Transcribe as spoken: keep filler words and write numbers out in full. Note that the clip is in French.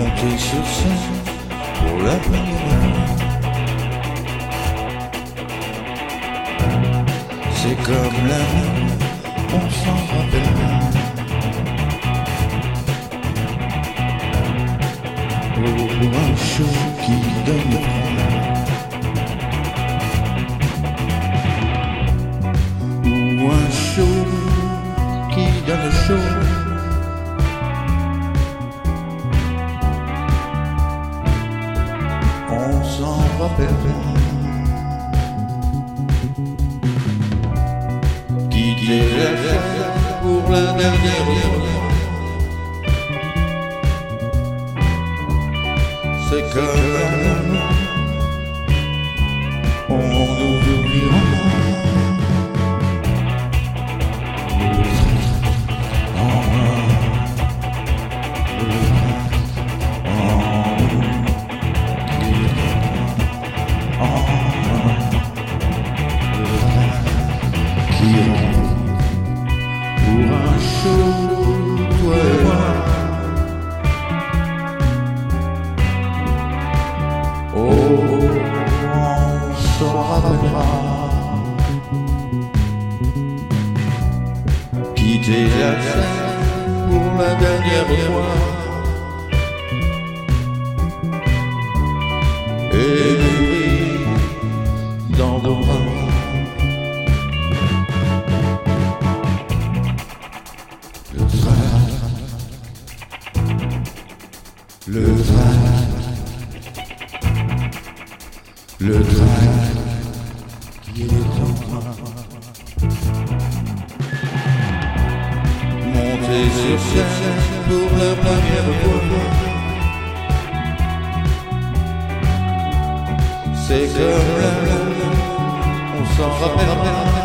monter sur scène pour la première fois. C'est comme la vie, on s'en rappelle pas. Oh, un show qui donne le froid. Ou un show qui donne le chaud. On s'en rappelle pas. Quitter la fête pour la dernière fois. C'est comme l'amour, on nous oubliera. Pour un show, toi et moi. Oh, on s'en rappellera. Quitter la scène pour la dernière fois. Et mourir dans vos bras. Le train, le train, le train qui est en moi. Monter sur scène pour la première fois. C'est comme l'amour, on s'en rappellera.